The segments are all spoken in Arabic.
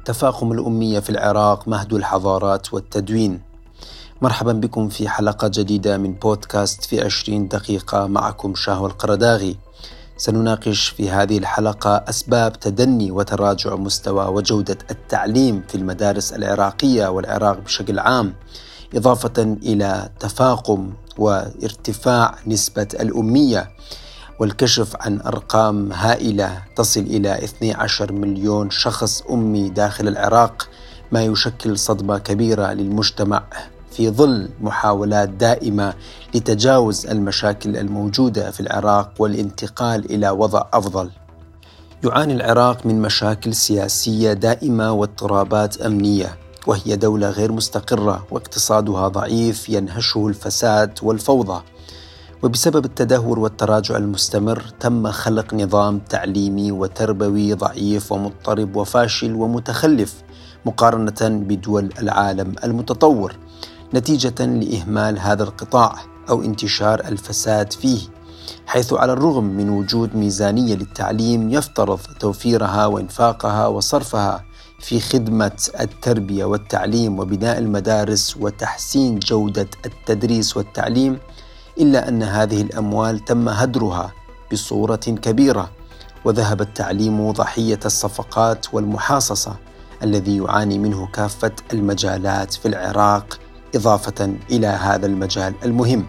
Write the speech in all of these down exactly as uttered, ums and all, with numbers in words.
تفاقم الأمية في العراق مهد الحضارات والتدوين. مرحبا بكم في حلقة جديدة من بودكاست في عشرين دقيقة، معكم شهوة القرداغي. سنناقش في هذه الحلقة أسباب تدني وتراجع مستوى وجودة التعليم في المدارس العراقية والعراق بشكل عام، إضافة إلى تفاقم وارتفاع نسبة الأمية والكشف عن أرقام هائلة تصل إلى اثني عشر مليون شخص أمي داخل العراق، ما يشكل صدمة كبيرة للمجتمع في ظل محاولات دائمة لتجاوز المشاكل الموجودة في العراق والانتقال إلى وضع أفضل. يعاني العراق من مشاكل سياسية دائمة واضطرابات أمنية، وهي دولة غير مستقرة واقتصادها ضعيف ينهشه الفساد والفوضى. وبسبب التدهور والتراجع المستمر تم خلق نظام تعليمي وتربوي ضعيف ومضطرب وفاشل ومتخلف مقارنة بدول العالم المتطور، نتيجة لإهمال هذا القطاع أو انتشار الفساد فيه، حيث على الرغم من وجود ميزانية للتعليم يفترض توفيرها وإنفاقها وصرفها في خدمة التربية والتعليم وبناء المدارس وتحسين جودة التدريس والتعليم، إلا أن هذه الأموال تم هدرها بصورة كبيرة، وذهب التعليم ضحية الصفقات والمحاصصة الذي يعاني منه كافة المجالات في العراق، إضافة إلى هذا المجال المهم.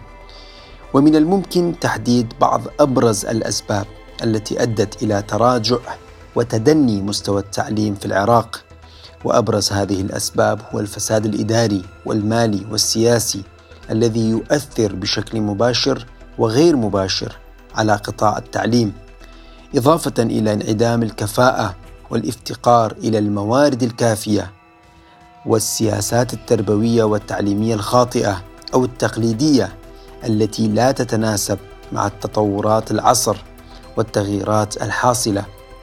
ومن الممكن تحديد بعض أبرز الأسباب التي أدت إلى تراجع وتدني مستوى التعليم في العراق. وأبرز هذه الأسباب هو الفساد الإداري والمالي والسياسي الذي يؤثر بشكل مباشر وغير مباشر على قطاع التعليم، إضافة إلى انعدام الكفاءة والافتقار إلى الموارد الكافية والسياسات التربوية والتعليمية الخاطئة أو التقليدية التي لا تتناسب مع التطورات العصر والتغييرات الحاصلة،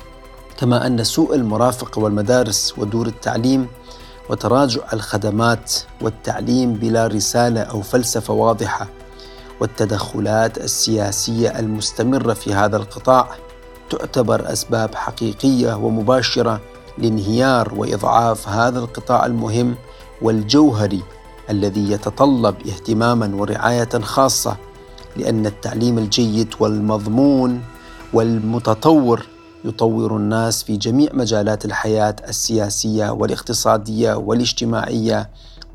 كما أن سوء المرافق والمدارس ودور التعليم وتراجع الخدمات والتعليم بلا رسالة أو فلسفة واضحة والتدخلات السياسية المستمرة في هذا القطاع تعتبر أسباب حقيقية ومباشرة لانهيار وإضعاف هذا القطاع المهم والجوهري الذي يتطلب اهتماما ورعاية خاصة، لأن التعليم الجيد والمضمون والمتطور يطور الناس في جميع مجالات الحياة السياسية والاقتصادية والاجتماعية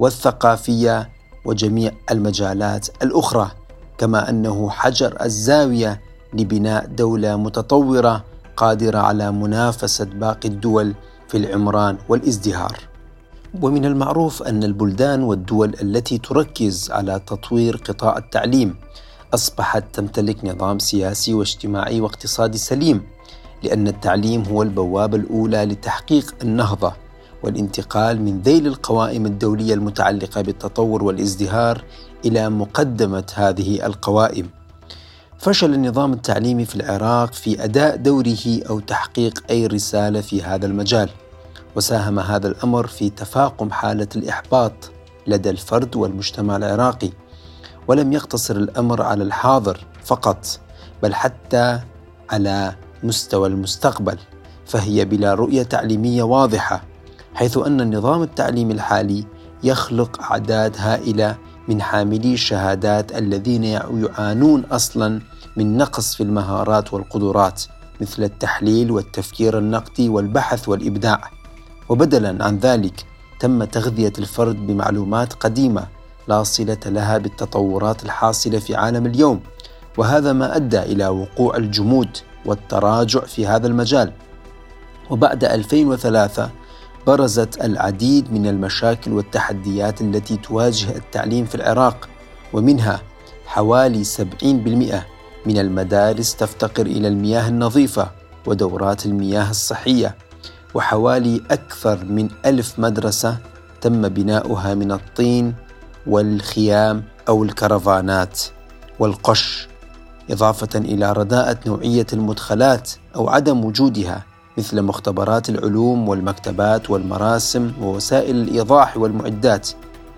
والثقافية وجميع المجالات الأخرى، كما أنه حجر الزاوية لبناء دولة متطورة قادرة على منافسة باقي الدول في العمران والازدهار. ومن المعروف أن البلدان والدول التي تركز على تطوير قطاع التعليم أصبحت تمتلك نظام سياسي واجتماعي واقتصادي سليم، لأن التعليم هو البوابة الأولى لتحقيق النهضة والانتقال من ذيل القوائم الدولية المتعلقة بالتطور والازدهار إلى مقدمة هذه القوائم. فشل النظام التعليمي في العراق في أداء دوره أو تحقيق أي رسالة في هذا المجال، وساهم هذا الأمر في تفاقم حالة الإحباط لدى الفرد والمجتمع العراقي. ولم يقتصر الأمر على الحاضر فقط، بل حتى على مستوى المستقبل، فهي بلا رؤية تعليمية واضحة، حيث أن النظام التعليمي الحالي يخلق أعداد هائلة من حاملي الشهادات الذين يعانون أصلا من نقص في المهارات والقدرات مثل التحليل والتفكير النقدي والبحث والإبداع. وبدلا عن ذلك تم تغذية الفرد بمعلومات قديمة لا صلة لها بالتطورات الحاصلة في عالم اليوم، وهذا ما أدى إلى وقوع الجمود والتراجع في هذا المجال. وبعد ألفين وثلاثة برزت العديد من المشاكل والتحديات التي تواجه التعليم في العراق، ومنها حوالي سبعين بالمئة من المدارس تفتقر إلى المياه النظيفة ودورات المياه الصحية، وحوالي أكثر من ألف مدرسة تم بناؤها من الطين والخيام أو الكرفانات والقش، إضافة إلى رداءة نوعية المدخلات أو عدم وجودها مثل مختبرات العلوم والمكتبات والمراسم ووسائل الإيضاح والمعدات،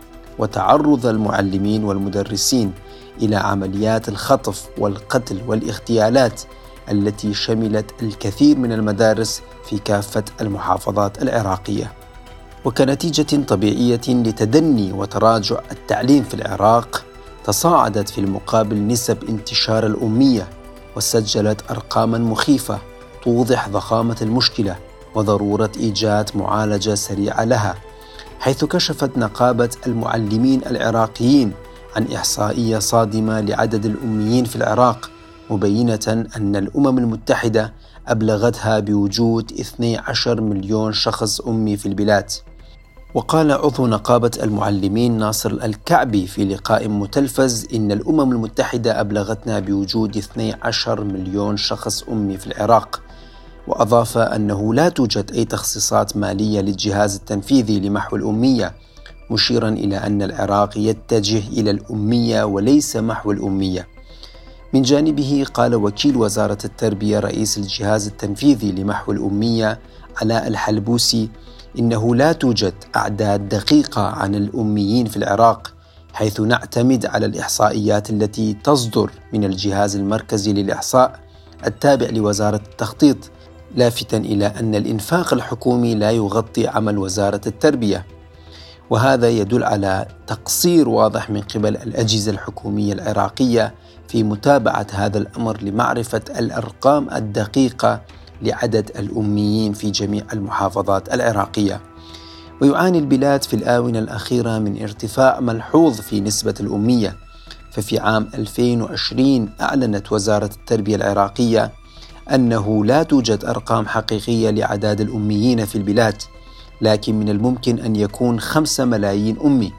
وتعرض المعلمين والمدرسين إلى عمليات الخطف والقتل والاغتيالات التي شملت الكثير من المدارس في كافة المحافظات العراقية. وكنتيجة طبيعية لتدني وتراجع التعليم في العراق، تصاعدت في المقابل نسب انتشار الأمية، وسجلت أرقاماً مخيفة توضح ضخامة المشكلة وضرورة إيجاد معالجة سريعة لها، حيث كشفت نقابة المعلمين العراقيين عن إحصائية صادمة لعدد الأميين في العراق، مبينة أن الأمم المتحدة أبلغتها بوجود اثني عشر مليون شخص أمي في البلاد. وقال عضو نقابة المعلمين ناصر الكعبي في لقاء متلفز إن الأمم المتحدة أبلغتنا بوجود اثني عشر مليون شخص أمي في العراق، وأضاف أنه لا توجد أي تخصيصات مالية للجهاز التنفيذي لمحو الأمية، مشيرا إلى أن العراق يتجه إلى الأمية وليس محو الأمية. من جانبه قال وكيل وزارة التربية رئيس الجهاز التنفيذي لمحو الأمية علاء الحلبوسي إنه لا توجد أعداد دقيقة عن الأميين في العراق، حيث نعتمد على الإحصائيات التي تصدر من الجهاز المركزي للإحصاء التابع لوزارة التخطيط، لافتا إلى أن الإنفاق الحكومي لا يغطي عمل وزارة التربية، وهذا يدل على تقصير واضح من قبل الأجهزة الحكومية العراقية في متابعة هذا الأمر لمعرفة الأرقام الدقيقة لعدد الأميين في جميع المحافظات العراقية. ويعاني البلاد في الآونة الأخيرة من ارتفاع ملحوظ في نسبة الأمية، ففي عام ألفين وعشرين أعلنت وزارة التربية العراقية أنه لا توجد أرقام حقيقية لأعداد الأميين في البلاد، لكن من الممكن أن يكون خمسة ملايين أمي.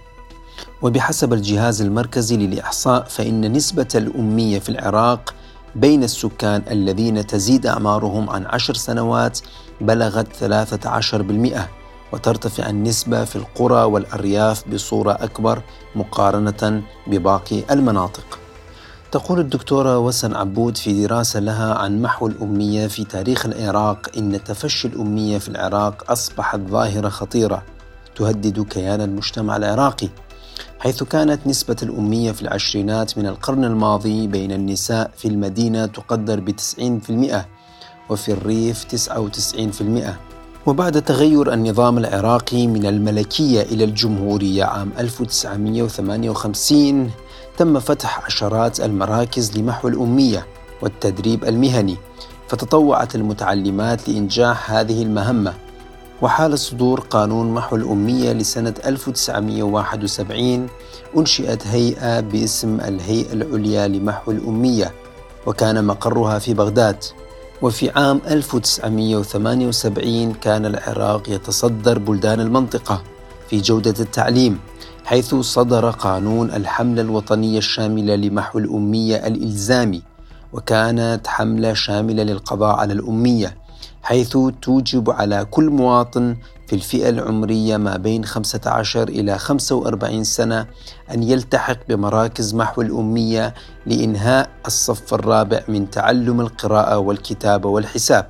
وبحسب الجهاز المركزي للإحصاء فإن نسبة الأمية في العراق بين السكان الذين تزيد أعمارهم عن عشر سنوات بلغت ثلاثة عشر بالمئة، وترتفع النسبة في القرى والأرياف بصورة أكبر مقارنة بباقي المناطق. تقول الدكتورة وسن عبود في دراسة لها عن محو الأمية في تاريخ العراق إن تفشي الأمية في العراق أصبحت ظاهرة خطيرة تهدد كيان المجتمع العراقي، حيث كانت نسبة الأمية في العشرينات من القرن الماضي بين النساء في المدينة تقدر بتسعين بالمئة وفي الريف تسعة وتسعين بالمئة. وبعد تغير النظام العراقي من الملكية إلى الجمهورية عام ألف وتسعمئة وثمانية وخمسين تم فتح عشرات المراكز لمحو الأمية والتدريب المهني، فتطوعت المتعلمات لإنجاح هذه المهمة. وحال صدور قانون محو الأمية لسنة ألف وتسعمئة وواحد وسبعين أنشئت هيئة باسم الهيئة العليا لمحو الأمية، وكان مقرها في بغداد. وفي عام ألف وتسعمئة وثمانية وسبعين كان العراق يتصدر بلدان المنطقة في جودة التعليم، حيث صدر قانون الحملة الوطنية الشاملة لمحو الأمية الإلزامي، وكانت حملة شاملة للقضاء على الأمية، حيث توجب على كل مواطن في الفئة العمرية ما بين خمسة عشر إلى خمسة وأربعين سنة أن يلتحق بمراكز محو الأمية لإنهاء الصف الرابع من تعلم القراءة والكتابة والحساب.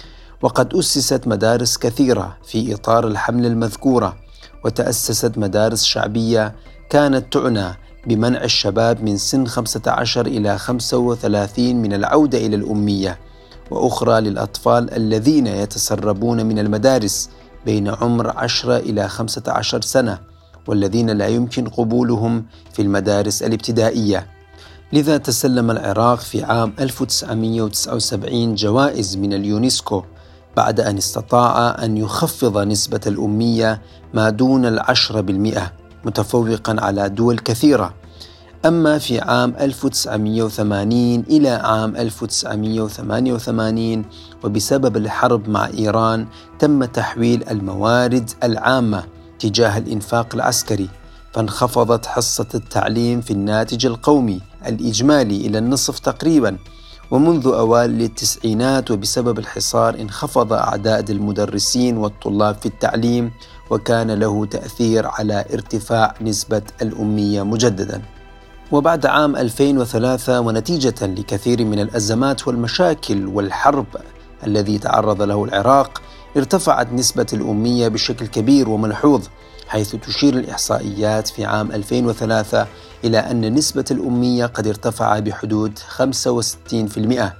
وقد أسست مدارس كثيرة في إطار الحملة المذكورة، وتأسست مدارس شعبية كانت تعنى بمنع الشباب من سن خمسة عشر إلى خمسة وثلاثين من العودة إلى الأمية، وأخرى للأطفال الذين يتسربون من المدارس بين عمر عشرة إلى خمسة عشر سنة، والذين لا يمكن قبولهم في المدارس الابتدائية. لذا تسلم العراق في عام ألف وتسعمئة وتسعة وسبعين جوائز من اليونسكو بعد أن استطاع أن يخفض نسبة الأمية ما دون العشرة بالمئة، متفوقا على دول كثيرة. أما في عام ألف وتسعمئة وثمانين إلى عام ألف وتسعمئة وثمانية وثمانين وبسبب الحرب مع إيران تم تحويل الموارد العامة تجاه الإنفاق العسكري، فانخفضت حصة التعليم في الناتج القومي الإجمالي إلى النصف تقريبا. ومنذ أوائل التسعينات وبسبب الحصار انخفض أعداد المدرسين والطلاب في التعليم، وكان له تأثير على ارتفاع نسبة الأمية مجددا. وبعد عام ألفين وثلاثة ونتيجة لكثير من الأزمات والمشاكل والحرب الذي تعرض له العراق، ارتفعت نسبة الأمية بشكل كبير وملحوظ، حيث تشير الإحصائيات في عام ألفين وثلاثة إلى أن نسبة الأمية قد ارتفع بحدود خمسة وستين بالمئة،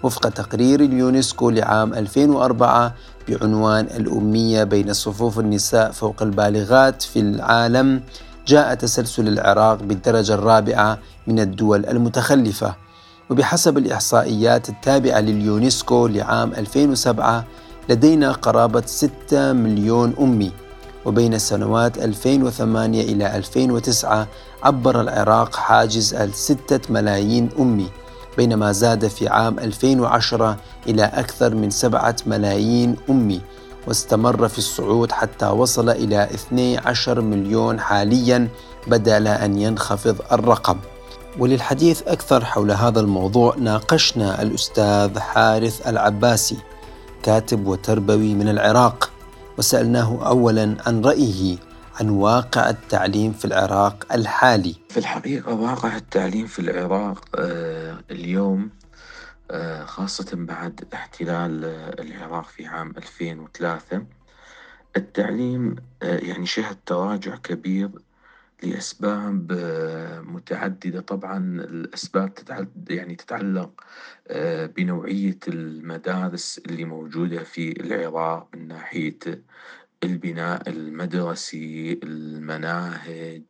وفق تقرير اليونسكو لعام ألفين وأربعة بعنوان الأمية بين صفوف النساء فوق البالغات في العالم، جاء تسلسل العراق بالدرجة الرابعة من الدول المتخلفة. وبحسب الإحصائيات التابعة لليونسكو لعام ألفين وسبعة لدينا قرابة ستة مليون أمي. وبين السنوات ألفين وثمانية إلى ألفين وتسعة عبر العراق حاجز الستة ملايين أمي، بينما زاد في عام ألفين وعشرة إلى أكثر من سبعة ملايين أمي، واستمر في الصعود حتى وصل إلى اثني عشر مليون حالياً بدل أن ينخفض الرقم. وللحديث أكثر حول هذا الموضوع ناقشنا الأستاذ حارث العباسي، كاتب وتربوي من العراق، وسألناه أولاً عن رأيه عن واقع التعليم في العراق الحالي. في الحقيقة واقع التعليم في العراق آه اليوم آه خاصة بعد احتلال آه العراق في عام ألفين وثلاثة، التعليم آه يعني شهد تراجع كبير لأسباب آه متعددة. طبعا الأسباب تتعد يعني تتعلق آه بنوعية المدارس اللي موجودة في العراق من ناحية البناء المدرسي، المناهج،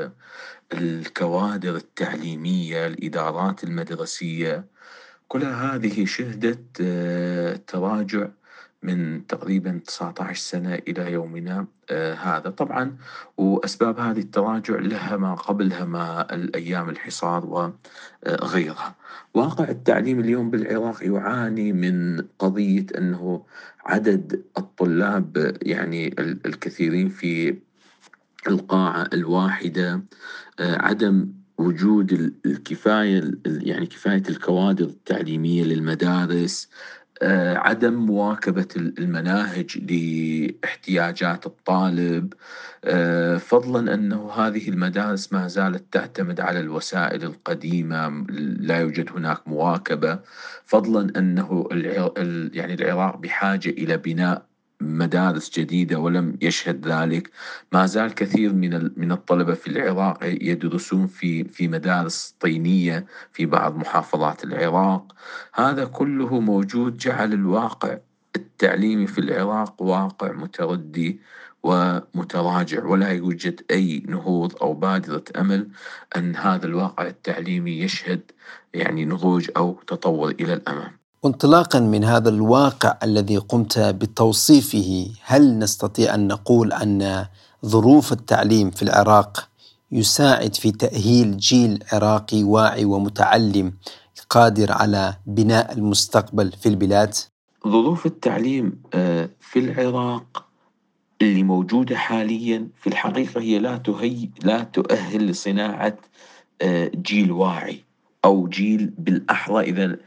الكوادر التعليمية، الإدارات المدرسية، كل هذه شهدت تراجع من تقريبا تسعة عشر سنة إلى يومنا هذا. طبعا وأسباب هذه التراجع لها ما قبلها ما الأيام الحصار وغيرها. واقع التعليم اليوم بالعراق يعاني من قضية أنه عدد الطلاب يعني الكثيرين في القاعة الواحدة، عدم وجود الكفاية يعني كفاية الكوادر التعليمية للمدارس، عدم مواكبة المناهج لاحتياجات الطالب، فضلا أنه هذه المدارس ما زالت تعتمد على الوسائل القديمة، لا يوجد هناك مواكبة، فضلا أنه يعني العراق بحاجة إلى بناء مدارس جديدة ولم يشهد ذلك. ما زال كثير من من الطلبة في العراق يدرسون في في مدارس طينية في بعض محافظات العراق. هذا كله موجود جعل الواقع التعليمي في العراق واقع متردي ومتراجع، ولا يوجد أي نهوض أو بادرة أمل أن هذا الواقع التعليمي يشهد يعني نضوج أو تطور إلى الأمام. وانطلاقا من هذا الواقع الذي قمت بتوصيفه، هل نستطيع أن نقول أن ظروف التعليم في العراق يساعد في تأهيل جيل عراقي واعي ومتعلم قادر على بناء المستقبل في البلاد؟ ظروف التعليم في العراق اللي موجودة حاليا في الحقيقة هي لا تهي لا تؤهل لصناعة جيل واعي أو جيل بالأحرى. إذا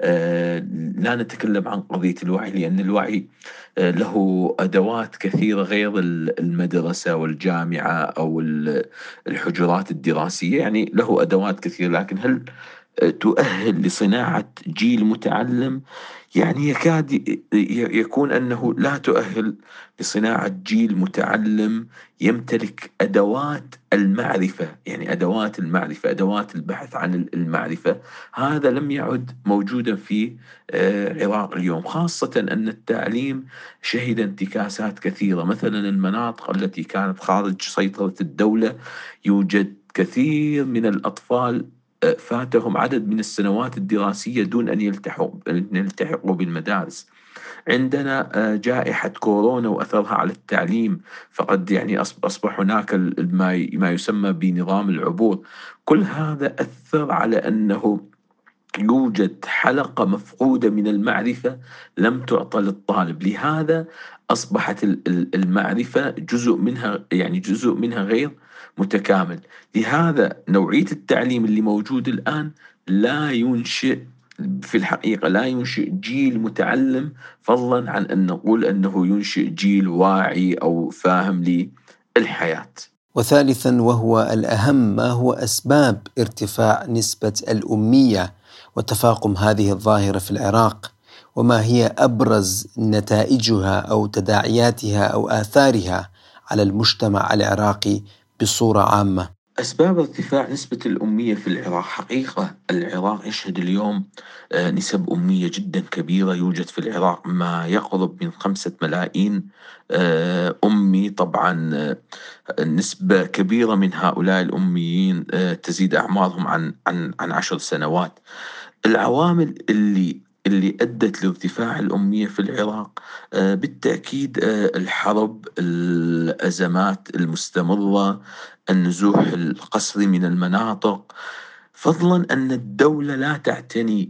لا نتكلم عن قضية الوعي، لأن الوعي له أدوات كثيرة غير المدرسة والجامعة أو الحجرات الدراسية، يعني له أدوات كثيرة، لكن هل تؤهل لصناعة جيل متعلم؟ يعني يكاد يكون أنه لا تؤهل لصناعة جيل متعلم يمتلك أدوات المعرفة، يعني أدوات المعرفة، أدوات البحث عن المعرفة. هذا لم يعد موجودا في العراق اليوم، خاصة أن التعليم شهد انتكاسات كثيرة. مثلا المناطق التي كانت خارج سيطرة الدولة يوجد كثير من الأطفال فاتهم عدد من السنوات الدراسية دون أن يلتحقوا يلتحقوا بالمدارس. عندنا جائحة كورونا وأثرها على التعليم، فقد يعني أصبح هناك ما يسمى بنظام العبور. كل هذا أثر على أنه يوجد حلقة مفقودة من المعرفة لم تعطى للطالب، لهذا أصبحت المعرفة جزء منها يعني جزء منها غير متكامل. لهذا نوعية التعليم اللي موجود الآن لا ينشئ في الحقيقة لا ينشئ جيل متعلم، فضلا عن أن نقول أنه ينشئ جيل واعي أو فاهم للحياة. وثالثا وهو الأهم، ما هو أسباب ارتفاع نسبة الأمية وتفاقم هذه الظاهرة في العراق؟ وما هي أبرز نتائجها أو تداعياتها أو آثارها على المجتمع العراقي بصورة عامة؟ أسباب ارتفاع نسبة الأمية في العراق، حقيقة العراق يشهد اليوم آه، نسب أمية جدا كبيرة. يوجد في العراق ما يقرب من خمسة ملايين آه، أمي. طبعا آه، نسبة كبيرة من هؤلاء الأميين آه، تزيد أعمارهم عن عن عن عشر سنوات. العوامل اللي اللي أدت لارتفاع الأمية في العراق آه، بالتأكيد آه، الحرب، الأزمات المستمرة، النزوح القسري من المناطق، فضلا أن الدولة لا تعتني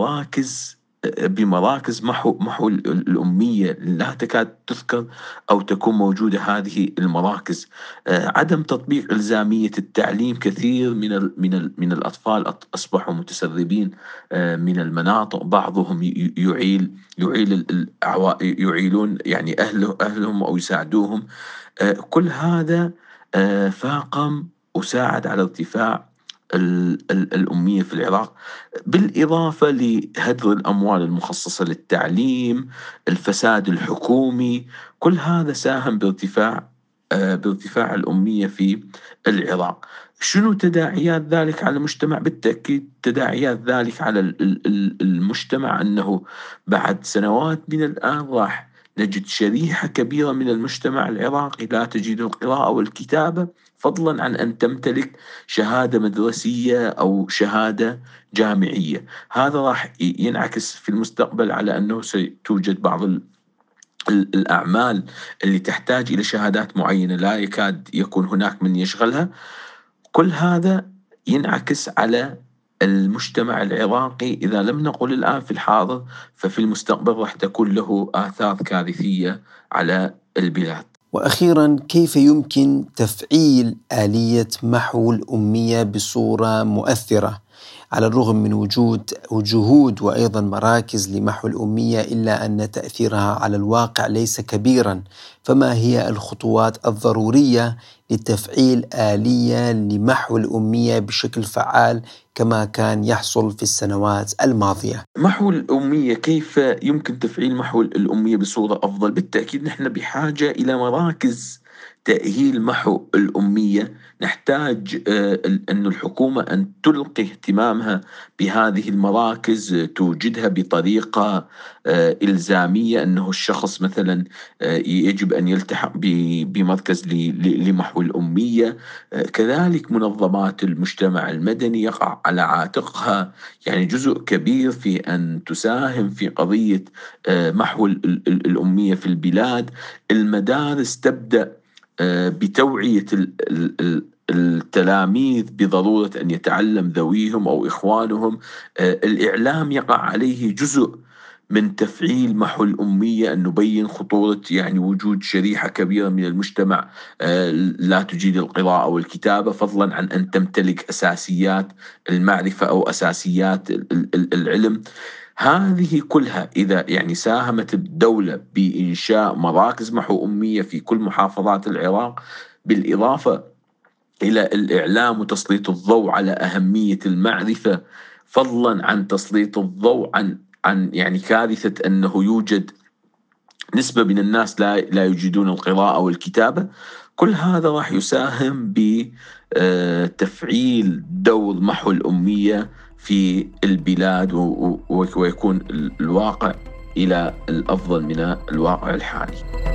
بمراكز بمراكز محو محو الأمية، لا تكاد تذكر أو تكون موجودة هذه المراكز. آه، عدم تطبيق إلزامية التعليم، كثير من ال من ال من الأطفال أصبحوا متسربين آه، من المناطق. بعضهم ي- يعيل يعيل ال- الأعوا- يعيلون يعني أهله أهلهم أو يساعدوهم. آه، كل هذا آه، فاقم وساعد على ارتفاع ال- ال- الأمية في العراق، بالإضافة لهدر الأموال المخصصة للتعليم، الفساد الحكومي. كل هذا ساهم بارتفاع آه، بارتفاع الأمية في العراق. شنو تداعيات ذلك على المجتمع؟ بالتأكيد تداعيات ذلك على ال- ال- ال- المجتمع أنه بعد سنوات من الآن راح نجد شريحة كبيرة من المجتمع العراقي لا تجيد القراءة والكتابة، فضلا عن أن تمتلك شهادة مدرسية أو شهادة جامعية. هذا راح ينعكس في المستقبل على أنه ستوجد بعض ال- ال- الأعمال اللي تحتاج إلى شهادات معينة لا يكاد يكون هناك من يشغلها. كل هذا ينعكس على المجتمع العراقي، إذا لم نقل الآن في الحاضر ففي المستقبل راح تكون له آثار كارثية على البلاد. وأخيرا، كيف يمكن تفعيل آلية محو الأمية بصورة مؤثرة؟ على الرغم من وجود جهود وأيضا مراكز لمحو الأمية، إلا أن تأثيرها على الواقع ليس كبيرا. فما هي الخطوات الضرورية لتفعيل آلية لمحو الأمية بشكل فعال كما كان يحصل في السنوات الماضية؟ محو الأمية، كيف يمكن تفعيل محو الأمية بصورة أفضل؟ بالتأكيد نحن بحاجة إلى مراكز تأهيل محو الأمية. نحتاج آه، أن الحكومة أن تلقي اهتمامها بهذه المراكز، آه، توجدها بطريقة آه، إلزامية، أنه الشخص مثلا آه، يجب أن يلتحق ب- بمركز ل- ل- لمحو الأمية. آه، كذلك منظمات المجتمع المدني يقع على عاتقها يعني جزء كبير في أن تساهم في قضية آه، محو ال- ال- الأمية في البلاد. المدارس تبدأ آه، بتوعية ال- ال- ال- التلاميذ بضرورة أن يتعلم ذويهم أو إخوانهم. آه، الإعلام يقع عليه جزء من تفعيل محو الأمية، أن نبين خطورة يعني وجود شريحة كبيرة من المجتمع آه، لا تجيد القراءة والكتابة، فضلا عن أن تمتلك أساسيات المعرفة أو أساسيات ال- ال- العلم. هذه كلها إذا يعني ساهمت الدولة بإنشاء مراكز محو أمية في كل محافظات العراق، بالإضافة إلى الإعلام وتسليط الضوء على أهمية المعرفة، فضلا عن تسليط الضوء عن عن يعني كارثة أنه يوجد نسبة من الناس لا لا يجيدون القراءة والكتابة. كل هذا راح يساهم بتفعيل دور محو الأمية في البلاد، و- و- ويكون الواقع إلى الأفضل من الواقع الحالي.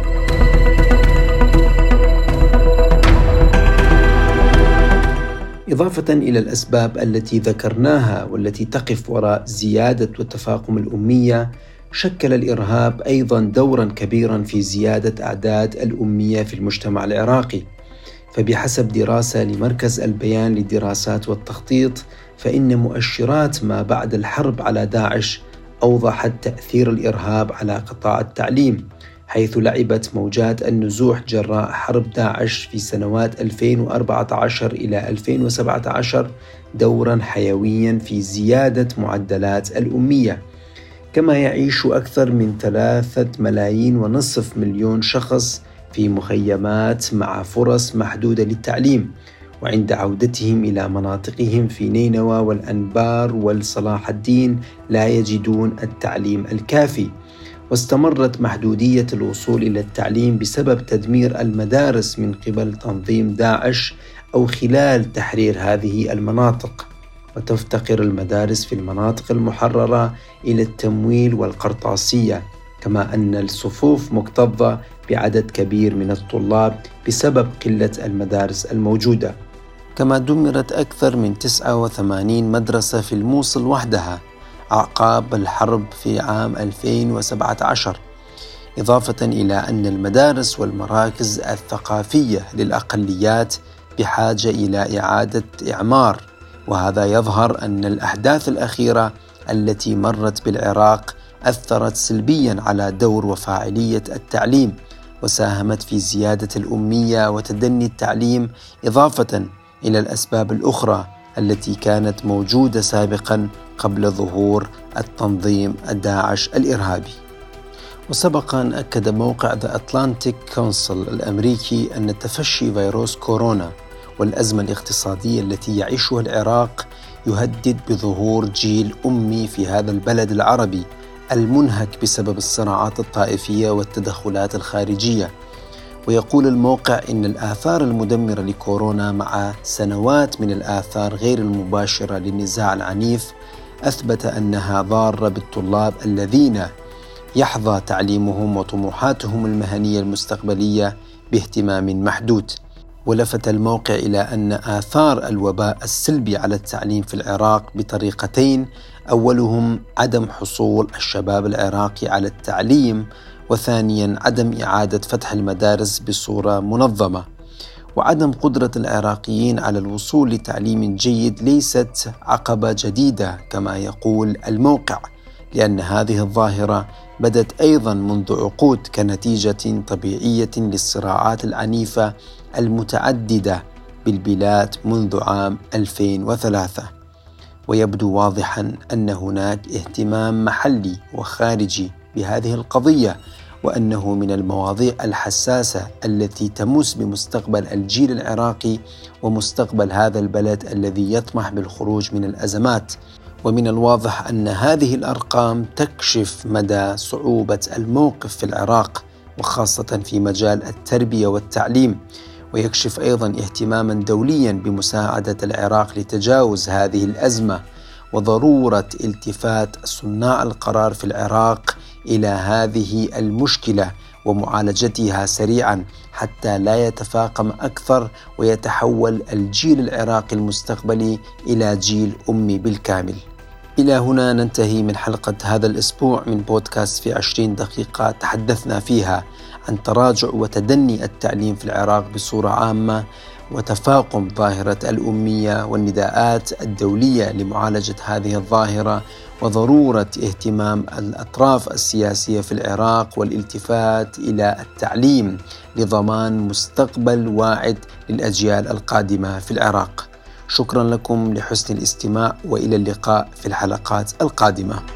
إضافة إلى الأسباب التي ذكرناها والتي تقف وراء زيادة وتفاقم الأمية، شكل الإرهاب أيضا دورا كبيرا في زيادة أعداد الأمية في المجتمع العراقي. فبحسب دراسة لمركز البيان للدراسات والتخطيط، فإن مؤشرات ما بعد الحرب على داعش أوضحت تأثير الإرهاب على قطاع التعليم، حيث لعبت موجات النزوح جراء حرب داعش في سنوات ألفين وأربعة عشر إلى ألفين وسبعة عشر دورا حيويا في زيادة معدلات الأمية. كما يعيش أكثر من ثلاثة ملايين ونصف مليون شخص في مخيمات مع فرص محدودة للتعليم، وعند عودتهم إلى مناطقهم في نينوى والأنبار والصلاح الدين لا يجدون التعليم الكافي. واستمرت محدودية الوصول إلى التعليم بسبب تدمير المدارس من قبل تنظيم داعش أو خلال تحرير هذه المناطق. وتفتقر المدارس في المناطق المحررة إلى التمويل والقرطاسية، كما أن الصفوف مكتظة بعدد كبير من الطلاب بسبب قلة المدارس الموجودة. كما دمرت أكثر من تسعة وثمانين مدرسة في الموصل وحدها أعقاب الحرب في عام ألفين وسبعة عشر، إضافة إلى أن المدارس والمراكز الثقافية للأقليات بحاجة إلى إعادة إعمار. وهذا يظهر أن الأحداث الأخيرة التي مرت بالعراق أثرت سلبياً على دور وفاعلية التعليم، وساهمت في زيادة الأمية وتدني التعليم، إضافة إلى الأسباب الأخرى التي كانت موجودة سابقاً قبل ظهور التنظيم الداعش الإرهابي. وسبق أن أكد موقع The Atlantic Council الأمريكي أن تفشي فيروس كورونا والأزمة الاقتصادية التي يعيشها العراق يهدد بظهور جيل أمي في هذا البلد العربي المنهك بسبب الصراعات الطائفية والتدخلات الخارجية. ويقول الموقع إن الآثار المدمرة لكورونا مع سنوات من الآثار غير المباشرة للنزاع العنيف أثبت أنها ضارة بالطلاب الذين يحظى تعليمهم وطموحاتهم المهنية المستقبلية باهتمام محدود. ولفت الموقع إلى أن آثار الوباء السلبي على التعليم في العراق بطريقتين: أولهم عدم حصول الشباب العراقي على التعليم، وثانيا عدم إعادة فتح المدارس بصورة منظمة. وعدم قدرة العراقيين على الوصول لتعليم جيد ليست عقبة جديدة كما يقول الموقع، لأن هذه الظاهرة بدت أيضا منذ عقود كنتيجة طبيعية للصراعات العنيفة المتعددة بالبلاد منذ عام ألفين وثلاثة. ويبدو واضحا أن هناك اهتمام محلي وخارجي بهذه القضية، وأنه من المواضيع الحساسة التي تمس بمستقبل الجيل العراقي ومستقبل هذا البلد الذي يطمح بالخروج من الأزمات. ومن الواضح أن هذه الأرقام تكشف مدى صعوبة الموقف في العراق، وخاصة في مجال التربية والتعليم، ويكشف أيضا اهتماما دوليا بمساعدة العراق لتجاوز هذه الأزمة، وضرورة التفات صناع القرار في العراق إلى هذه المشكلة ومعالجتها سريعا حتى لا يتفاقم أكثر ويتحول الجيل العراقي المستقبلي إلى جيل أمي بالكامل. إلى هنا ننتهي من حلقة هذا الأسبوع من بودكاست في عشرين دقيقة، تحدثنا فيها عن تراجع وتدني التعليم في العراق بصورة عامة، وتفاقم ظاهرة الأمية والنداءات الدولية لمعالجة هذه الظاهرة، وضرورة اهتمام الأطراف السياسية في العراق والالتفات إلى التعليم لضمان مستقبل واعد للأجيال القادمة في العراق. شكرا لكم لحسن الاستماع، وإلى اللقاء في الحلقات القادمة.